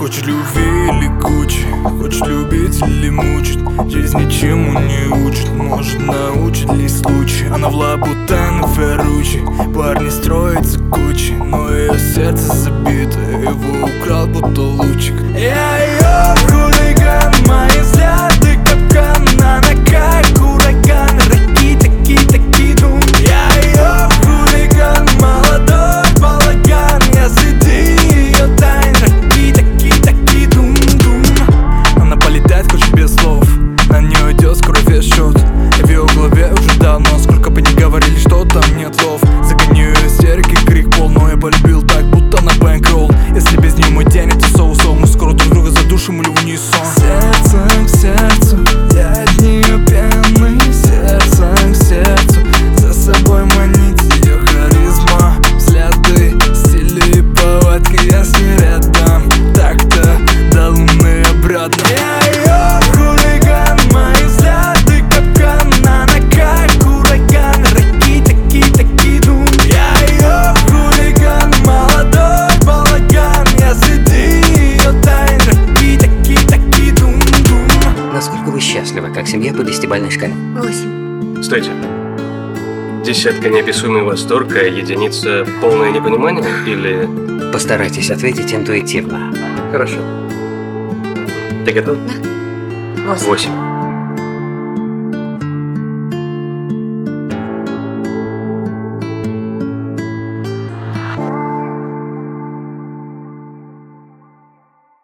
Хочешь любви или кучи, хочешь любить или мучить. Жизнь ничему не учит, может научит ли случай. Она в Лабутен и Ферручи, парни строятся кучи, но ее сердце забито, его украл будто лучик. Я ее хулиган, мои взгляды капкан, она как ураган, раки таки дум. Я ее хулиган, молодой балаган, я среди ее тайн, раки таки дум. Она полетает, хочет без слов, на нее идет скоро весь счет. В ее голове уже давно, сколько бы ни говорили, что там нет слов. Загоню ее истерики, крик пол, но я полюбил так, будто на бэнкролл. Если без нее мой день это соу-соу, мы скоро друг друга задушим или в унисон. Сердцем к сердцу, я от нее пьяный, сердцем к сердцу, за собой манить ее харизма, взгляды, стили и повадки, я с ней рядом, так-то до луны обратно. Я ее хулиган, мои взгляды капкан, она как ураган, раки таки дум. Я ее хулиган, молодой балаган, я среди ее тайн, раки таки дум. Насколько вы счастливы, как семья по 10-бальной шкале? 8. Стойте. Десятка неописуемый восторг, а единица полное непонимание или... Постарайтесь ответить интуитивно. Хорошо. Ты готов? Да. 8.